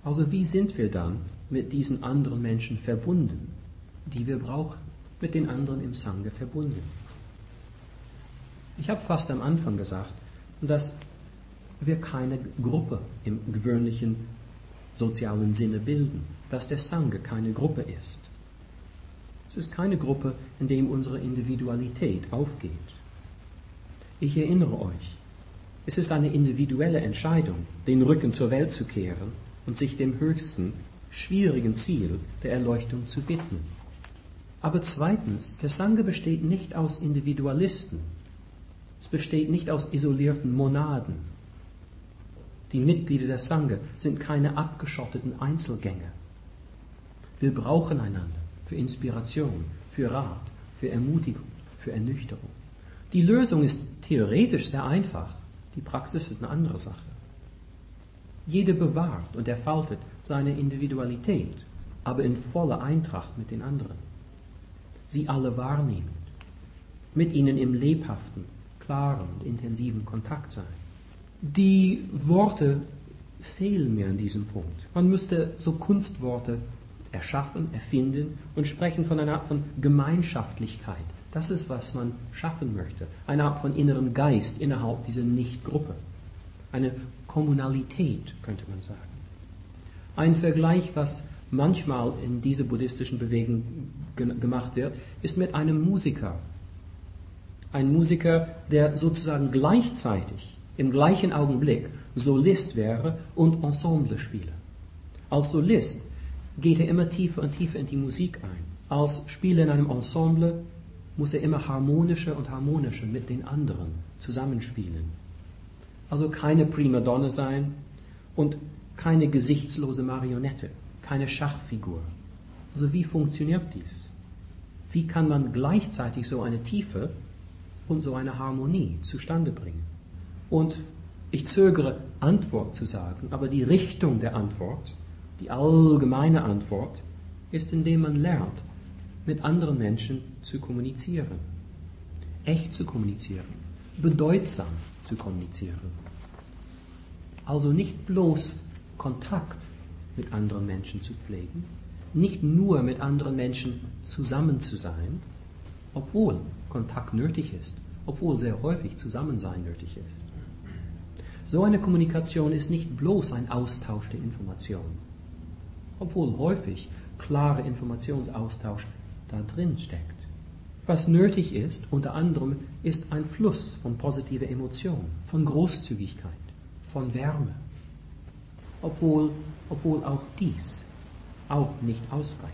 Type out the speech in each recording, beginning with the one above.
Also wie sind wir dann mit diesen anderen Menschen verbunden, die wir brauchen, mit den anderen im Sangha verbunden? Ich habe fast am Anfang gesagt, dass wir keine Gruppe im gewöhnlichen sozialen Sinne bilden, dass der Sangha keine Gruppe ist. Es ist keine Gruppe, in der unsere Individualität aufgeht. Ich erinnere euch, es ist eine individuelle Entscheidung, den Rücken zur Welt zu kehren und sich dem höchsten, schwierigen Ziel der Erleuchtung zu widmen. Aber zweitens, der Sangha besteht nicht aus Individualisten. Es besteht nicht aus isolierten Monaden. Die Mitglieder der Sangha sind keine abgeschotteten Einzelgänger. Wir brauchen einander für Inspiration, für Rat, für Ermutigung, für Ernüchterung. Die Lösung ist theoretisch sehr einfach, die Praxis ist eine andere Sache. Jeder bewahrt und erfaltet seine Individualität, aber in voller Eintracht mit den anderen. Sie alle wahrnehmend, mit ihnen im lebhaften, klaren und intensiven Kontakt sein. Die Worte fehlen mir an diesem Punkt. Man müsste so Kunstworte erschaffen, erfinden und sprechen von einer Art von Gemeinschaftlichkeit. Das ist, was man schaffen möchte. Eine Art von inneren Geist innerhalb dieser Nichtgruppe. Eine Kommunalität, könnte man sagen. Ein Vergleich, was manchmal in dieser buddhistischen Bewegung gemacht wird, ist mit einem Musiker. Ein Musiker, der sozusagen gleichzeitig, im gleichen Augenblick, Solist wäre und Ensemble-Spieler. Als Solist geht er immer tiefer und tiefer in die Musik ein. Als Spieler in einem Ensemble muss er immer harmonischer und harmonischer mit den anderen zusammenspielen. Also keine Primadonna sein und keine gesichtslose Marionette, keine Schachfigur. Also wie funktioniert dies? Wie kann man gleichzeitig so eine Tiefe und so eine Harmonie zustande bringen? Und ich zögere, Antwort zu sagen, aber die Richtung der Antwort, die allgemeine Antwort, ist, indem man lernt, mit anderen Menschen zu kommunizieren. Echt zu kommunizieren. Bedeutsam zu kommunizieren. Also nicht bloß Kontakt mit anderen Menschen zu pflegen, nicht nur mit anderen Menschen zusammen zu sein, obwohl Kontakt nötig ist, obwohl sehr häufig Zusammensein nötig ist. So eine Kommunikation ist nicht bloß ein Austausch der Informationen, obwohl häufig klarer Informationsaustausch da drin steckt. Was nötig ist, unter anderem, ist ein Fluss von positiver Emotion, von Großzügigkeit, von Wärme. Obwohl auch dies auch nicht ausreicht.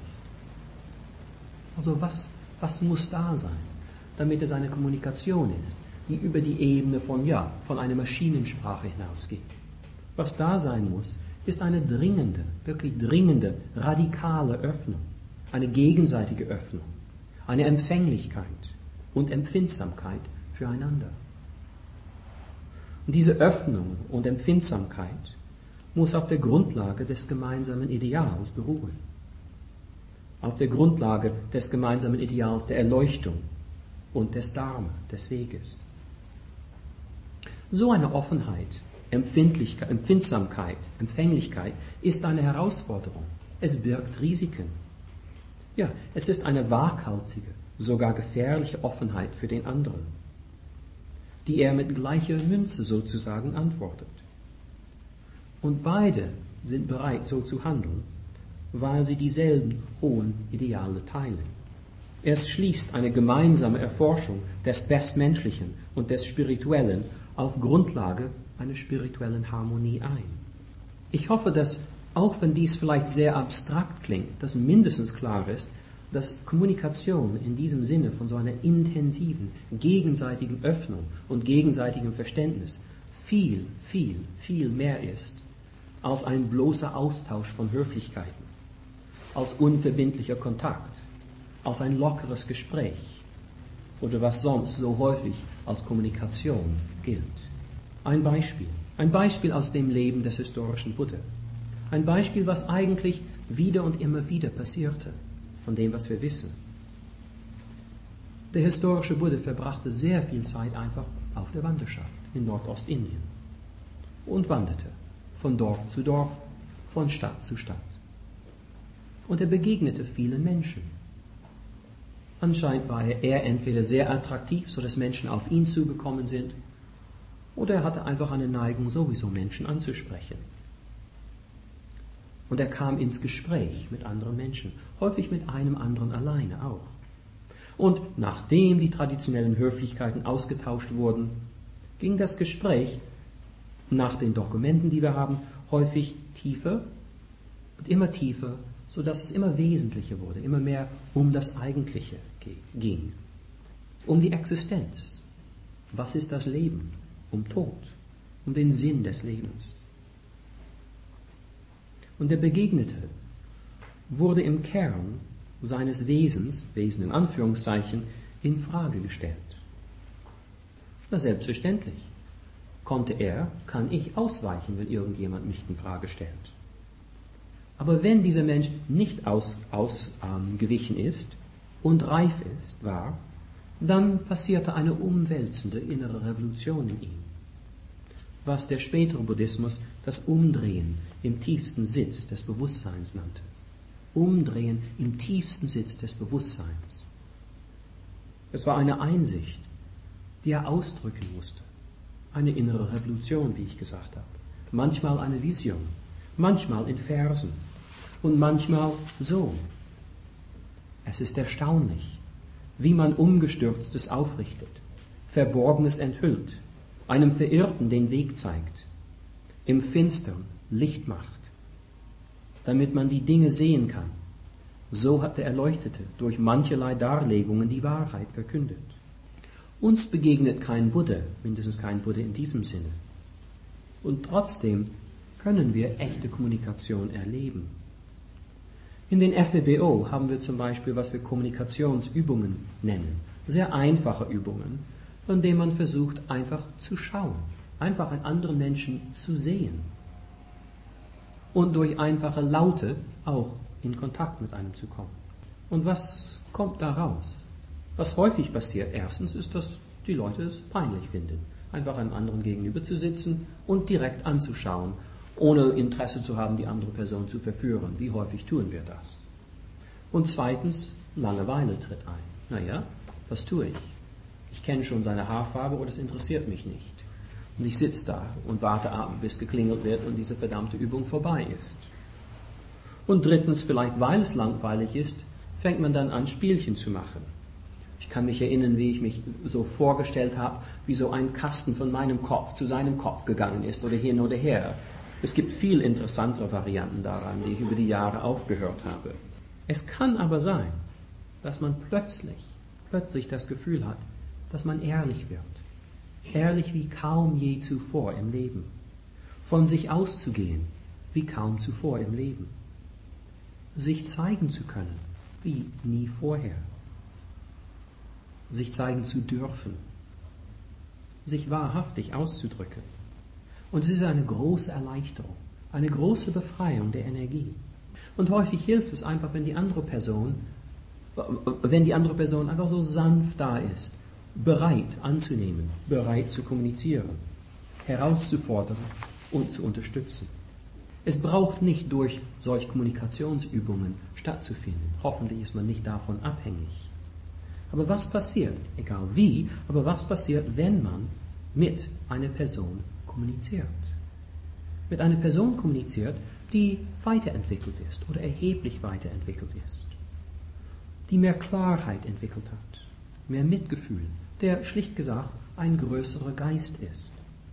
Also was muss da sein, damit es eine Kommunikation ist, die über die Ebene von einer Maschinensprache hinausgeht? Was da sein muss, ist eine dringende, wirklich dringende, radikale Öffnung, eine gegenseitige Öffnung, eine Empfänglichkeit und Empfindsamkeit füreinander. Und diese Öffnung und Empfindsamkeit muss auf der Grundlage des gemeinsamen Ideals beruhen. Auf der Grundlage des gemeinsamen Ideals der Erleuchtung und des Dharma, des Weges. So eine Offenheit, Empfindsamkeit, Empfänglichkeit ist eine Herausforderung. Es birgt Risiken. Ja, es ist eine waghalsige, sogar gefährliche Offenheit für den anderen, die er mit gleicher Münze sozusagen antwortet. Und beide sind bereit, so zu handeln, weil sie dieselben hohen Ideale teilen. Es schließt eine gemeinsame Erforschung des Bestmenschlichen und des Spirituellen auf Grundlage einer spirituellen Harmonie ein. Ich hoffe, dass, auch wenn dies vielleicht sehr abstrakt klingt, dass mindestens klar ist, dass Kommunikation in diesem Sinne von so einer intensiven, gegenseitigen Öffnung und gegenseitigem Verständnis viel, viel, viel mehr ist als ein bloßer Austausch von Höflichkeiten, als unverbindlicher Kontakt, als ein lockeres Gespräch oder was sonst so häufig als Kommunikation gilt. Ein Beispiel aus dem Leben des historischen Buddha. Ein Beispiel, was eigentlich wieder und immer wieder passierte, von dem, was wir wissen. Der historische Buddha verbrachte sehr viel Zeit einfach auf der Wanderschaft in Nordostindien und wanderte von Dorf zu Dorf, von Stadt zu Stadt. Und er begegnete vielen Menschen. Anscheinend war er entweder sehr attraktiv, sodass Menschen auf ihn zugekommen sind, oder er hatte einfach eine Neigung, sowieso Menschen anzusprechen. Und er kam ins Gespräch mit anderen Menschen, häufig mit einem anderen alleine auch. Und nachdem die traditionellen Höflichkeiten ausgetauscht wurden, ging das Gespräch nach den Dokumenten, die wir haben, häufig tiefer und immer tiefer, sodass es immer wesentlicher wurde, immer mehr um das Eigentliche ging, um die Existenz. Was ist das Leben? Um Tod, um den Sinn des Lebens. Und der Begegnete wurde im Kern seines Wesens, Wesen in Anführungszeichen, in Frage gestellt. Na, selbstverständlich kann ich ausweichen, wenn irgendjemand mich in Frage stellt. Aber wenn dieser Mensch nicht ausgewichen ist und reif war, dann passierte eine umwälzende innere Revolution in ihm, was der spätere Buddhismus das Umdrehen im tiefsten Sitz des Bewusstseins nannte. Umdrehen im tiefsten Sitz des Bewusstseins. Es war eine Einsicht, die er ausdrücken musste. Eine innere Revolution, wie ich gesagt habe. Manchmal eine Vision, manchmal in Versen und manchmal so. Es ist erstaunlich, wie man Umgestürztes aufrichtet, Verborgenes enthüllt, einem Verirrten den Weg zeigt, im Finstern Licht macht, damit man die Dinge sehen kann. So hat der Erleuchtete durch mancherlei Darlegungen die Wahrheit verkündet. Uns begegnet kein Buddha, mindestens kein Buddha in diesem Sinne. Und trotzdem können wir echte Kommunikation erleben. In den FWBO haben wir zum Beispiel, was wir Kommunikationsübungen nennen. Sehr einfache Übungen, von denen man versucht, einfach zu schauen, einfach einen anderen Menschen zu sehen. Und durch einfache Laute auch in Kontakt mit einem zu kommen. Und was kommt da raus? Was häufig passiert, erstens ist, dass die Leute es peinlich finden, einfach einem anderen gegenüber zu sitzen und direkt anzuschauen, ohne Interesse zu haben, die andere Person zu verführen. Wie häufig tun wir das? Und zweitens, Langeweile tritt ein. Naja, was tue ich? Ich kenne schon seine Haarfarbe oder es interessiert mich nicht. Und ich sitze da und warte ab, bis geklingelt wird und diese verdammte Übung vorbei ist. Und drittens, vielleicht weil es langweilig ist, fängt man dann an, Spielchen zu machen. Ich kann mich erinnern, wie ich mich so vorgestellt habe, wie so ein Kasten von meinem Kopf zu seinem Kopf gegangen ist oder hin oder her. Es gibt viel interessantere Varianten daran, die ich über die Jahre auch gehört habe. Es kann aber sein, dass man plötzlich das Gefühl hat, dass man ehrlich wird. Ehrlich wie kaum je zuvor im Leben. Von sich auszugehen, wie kaum zuvor im Leben. Sich zeigen zu können, wie nie vorher. Sich zeigen zu dürfen. Sich wahrhaftig auszudrücken. Und es ist eine große Erleichterung, eine große Befreiung der Energie. Und häufig hilft es einfach, wenn die andere Person einfach so sanft da ist, bereit anzunehmen, bereit zu kommunizieren, herauszufordern und zu unterstützen. Es braucht nicht durch solche Kommunikationsübungen stattzufinden. Hoffentlich ist man nicht davon abhängig. Aber was passiert, egal wie, aber was passiert, wenn man mit einer Person kommuniziert? Mit einer Person kommuniziert, die weiterentwickelt ist oder erheblich weiterentwickelt ist. Die mehr Klarheit entwickelt hat, mehr Mitgefühl, der schlicht gesagt ein größerer Geist ist.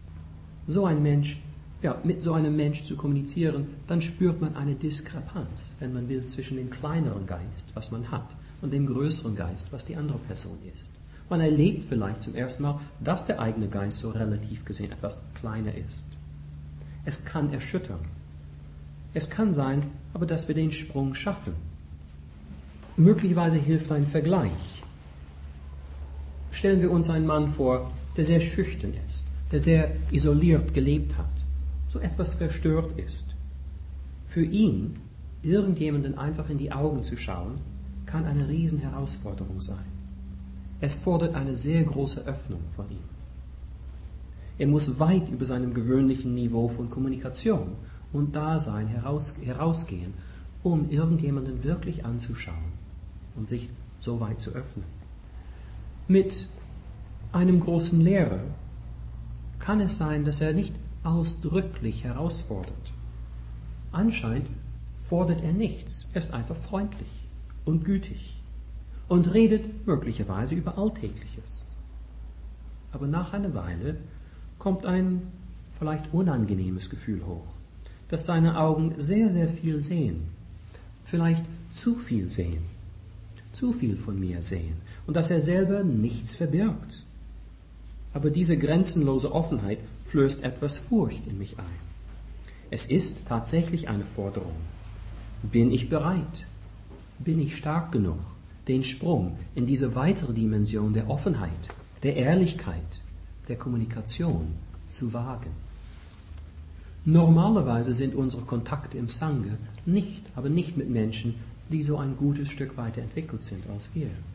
Mit so einem Mensch zu kommunizieren, dann spürt man eine Diskrepanz, wenn man will, zwischen dem kleineren Geist, was man hat, und dem größeren Geist, was die andere Person ist. Man erlebt vielleicht zum ersten Mal, dass der eigene Geist so relativ gesehen etwas kleiner ist. Es kann erschüttern. Es kann sein, aber dass wir den Sprung schaffen. Möglicherweise hilft ein Vergleich. Stellen wir uns einen Mann vor, der sehr schüchtern ist, der sehr isoliert gelebt hat, so etwas verstört ist. Für ihn, irgendjemanden einfach in die Augen zu schauen, kann eine Riesenherausforderung sein. Es fordert eine sehr große Öffnung von ihm. Er muss weit über seinem gewöhnlichen Niveau von Kommunikation und Dasein herausgehen, um irgendjemanden wirklich anzuschauen und sich so weit zu öffnen. Mit einem großen Lehrer kann es sein, dass er nicht ausdrücklich herausfordert. Anscheinend fordert er nichts, er ist einfach freundlich und gütig und redet möglicherweise über Alltägliches. Aber nach einer Weile kommt ein vielleicht unangenehmes Gefühl hoch, dass seine Augen sehr, sehr viel sehen, vielleicht zu viel sehen, zu viel von mir sehen und dass er selber nichts verbirgt. Aber diese grenzenlose Offenheit flößt etwas Furcht in mich ein. Es ist tatsächlich eine Forderung. Bin ich bereit? Bin ich stark genug, den Sprung in diese weitere Dimension der Offenheit, der Ehrlichkeit, der Kommunikation zu wagen? Normalerweise sind unsere Kontakte im Sangha aber nicht mit Menschen, die so ein gutes Stück weiter entwickelt sind als wir.